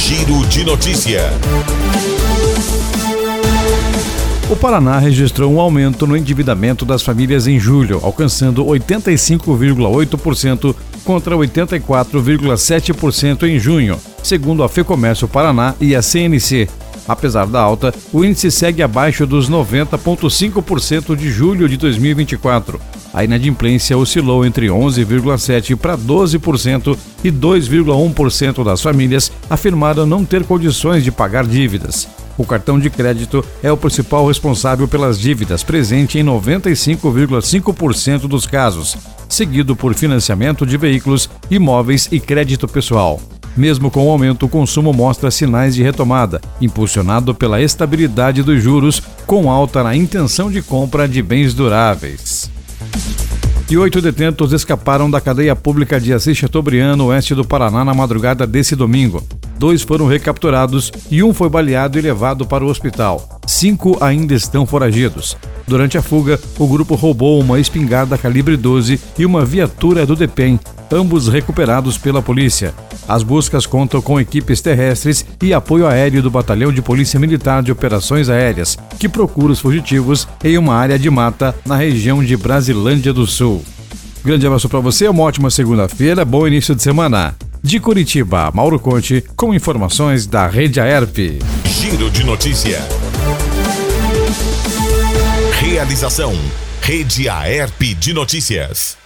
Giro de Notícia. O Paraná registrou um aumento no endividamento das famílias em julho, alcançando 85,8% contra 84,7% em junho, segundo a FEComércio Paraná e a CNC. Apesar da alta, o índice segue abaixo dos 90,5% de julho de 2024. A inadimplência oscilou entre 11,7% para 12% e 2,1% das famílias afirmaram não ter condições de pagar dívidas. O cartão de crédito é o principal responsável pelas dívidas, presente em 95,5% dos casos, seguido por financiamento de veículos, imóveis e crédito pessoal. Mesmo com o aumento, o consumo mostra sinais de retomada, impulsionado pela estabilidade dos juros, com alta na intenção de compra de bens duráveis. E 8 detentos escaparam da cadeia pública de Assis Chateaubriand, no oeste do Paraná, na madrugada desse domingo. 2 foram recapturados e 1 foi baleado e levado para o hospital. 5 ainda estão foragidos. Durante a fuga, o grupo roubou uma espingarda calibre 12 e uma viatura do DEPEN, ambos recuperados pela polícia. As buscas contam com equipes terrestres e apoio aéreo do Batalhão de Polícia Militar de Operações Aéreas, que procura os fugitivos em uma área de mata na região de Brasilândia do Sul. Grande abraço para você, uma ótima segunda-feira, bom início de semana. De Curitiba, Mauro Conte, com informações da Rede Aerp. Giro de Notícia. Realização: Rede Aerp de Notícias.